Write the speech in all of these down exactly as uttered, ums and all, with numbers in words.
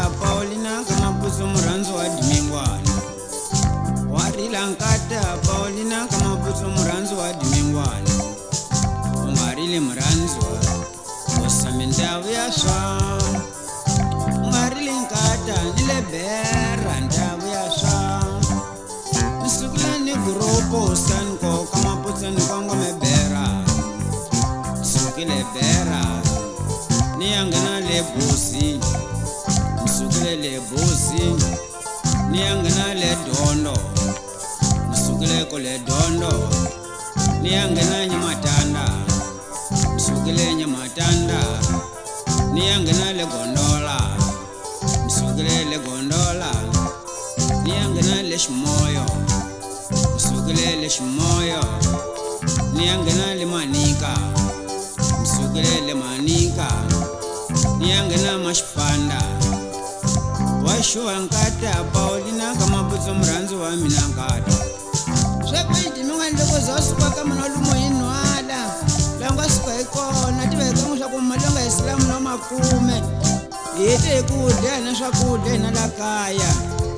nkata Paulina kama puso muranzo wa dimingwana warila nkata Paulina kama puso muranzo wa dimingwana ungarile muranzo usamindavu ya swa ungarile nkata nile bera ndavu ya swa nisukule ni grupo usanko kama puso nikongo mebera nisukile bera niyangana le busi nisukile le busi niyangana le dondo nisukile ko le dondo niyangana nyamatanda nisukile nyamatanda niyangana le gondola nisukile le gondola niyangana le shmoyo nisukile le shmoyo niyangana le manika nisukile le manika niyangana mashpanda washuwa nkata Paulina kama puso muranzo wa mina nkata shakwaiti mingwani loko zasuka kama nolumo inwala langwa suka ikona tiveka musha kumalonga islamu no makume yete kudya na swakudya na la kaya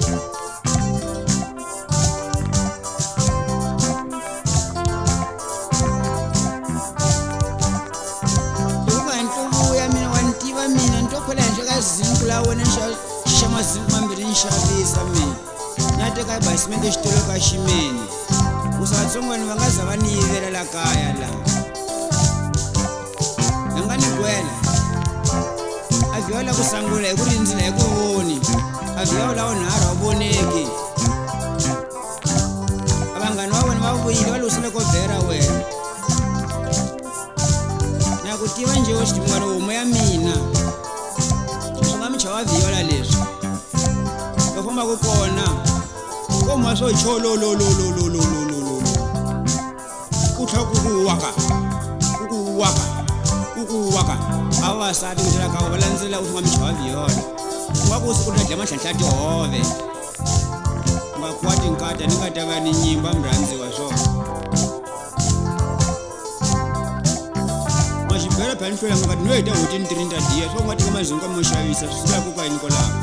mina ntokola njeka zinkula wena shama zinkuma mbiri nshavisa mina nateka basement xitolo ka ximeni usatsongwani va nga za va ni yivela la kaya la nga ni gwela avyola ku sangula hi ku rindzila hi ku voni avyola unharhu wa voneki vanghani va vona va vuyile va lwisile ko bera wena na ku tiva nje wo xitimungwana homu ya mina swi nga mi chava viola leswi va famba ku kona ko ma swo chololololololololo ku tlha ku kuwaka ku kuwaka ku kuwaka a vavasati ku tela ka va landzela ku nga mi chava viola ku nga ku siku ri dya matlhantlha tihove nga kuwa tinkata ni nga ta va ni nyimba murhandziwa swona xibela phela nhlwela nga no heta hotini tirinta diya swo nga tika mazungu mo xavisa swi sula ku ka yini kwalaho